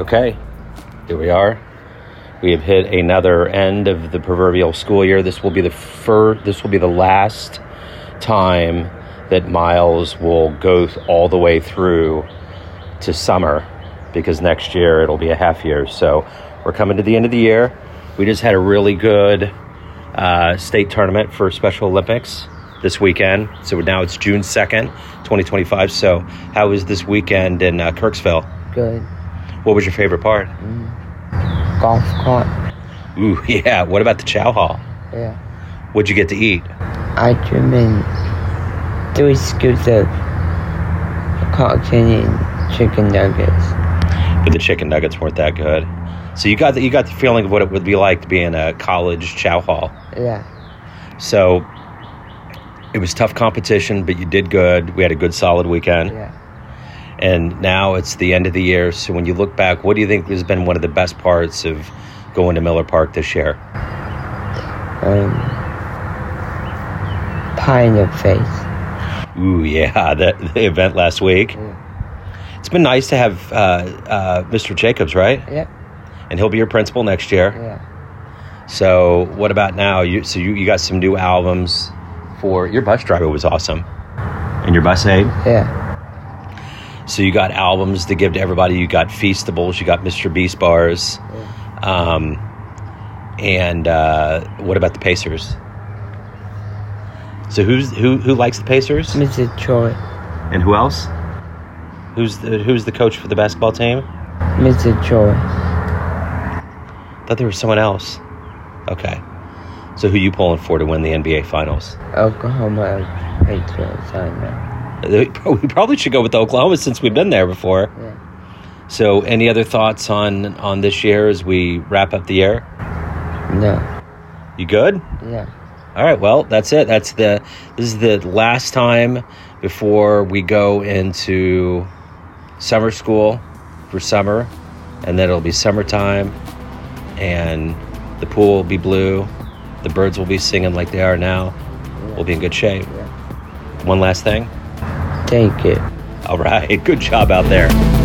Okay, here we are. We have hit another end of the proverbial school year. This will be the last time that Miles will go all the way through to summer, because next year it'll be a half year. So we're coming to the end of the year. We just had a really good state tournament for Special Olympics this weekend. So now it's June 2nd, 2025. So how was this weekend in Kirksville? Good. What was your favorite part? Golf cart. Ooh, yeah. What about the chow hall? Yeah. What'd you get to eat? I drew in 3 scoops of cotton and chicken nuggets. But the chicken nuggets weren't that good. So you got the feeling of what it would be like to be in a college chow hall. Yeah. So it was tough competition, but you did good. We had a good, solid weekend. Yeah. And now it's the end of the year. So when you look back, what do you think has been one of the best parts of going to Miller Park this year? Pie in the face. Ooh, yeah, the event last week. Yeah. It's been nice to have Mr. Jacobs, right? Yep. And he'll be your principal next year. Yeah. So what about now? You got some new albums for your bus driver was awesome. And your bus aide? Yeah. So you got albums to give to everybody. You got Feastables. You got Mr. Beast bars. Yeah. And what about the Pacers? So who likes the Pacers? Mr. Troy. And who else? Who's the coach for the basketball team? Mr. Troy. Thought there was someone else. Okay. So who you pulling for to win the NBA Finals? Oklahoma Patriots, I know. We probably should go with Oklahoma since we've been there before. Yeah. So any other thoughts on this year as we wrap up the year? No. You good? Yeah. All right, well, that's it. This is the last time before we go into summer school for summer, and then it'll be summertime, and the pool will be blue, the birds will be singing like they are now. Yeah. We'll be in good shape. Yeah. One last thing. Take it. All right, good job out there.